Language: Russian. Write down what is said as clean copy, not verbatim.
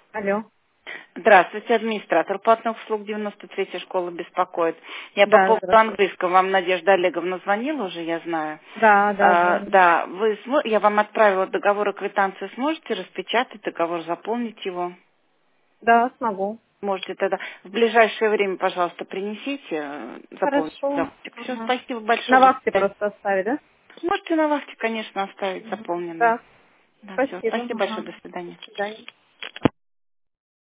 Алло. Здравствуйте, администратор платных услуг 93-я школа беспокоит. Я по Да, поводу здравствуйте. английского, вам Надежда Олеговна звонила уже, я знаю. Да, да, звоню. Да, я вам отправила договор и квитанцию, сможете распечатать договор, заполнить его? Да, смогу. Можете тогда в ближайшее время, пожалуйста, принесите, заполните. Хорошо. Все, Ага. спасибо большое, На до вахте свидания. просто оставить, да? Можете на вахте, конечно, оставить Мгм. заполненное. Да, Да, все, спасибо. спасибо большое, Ага. до До свидания. свидания.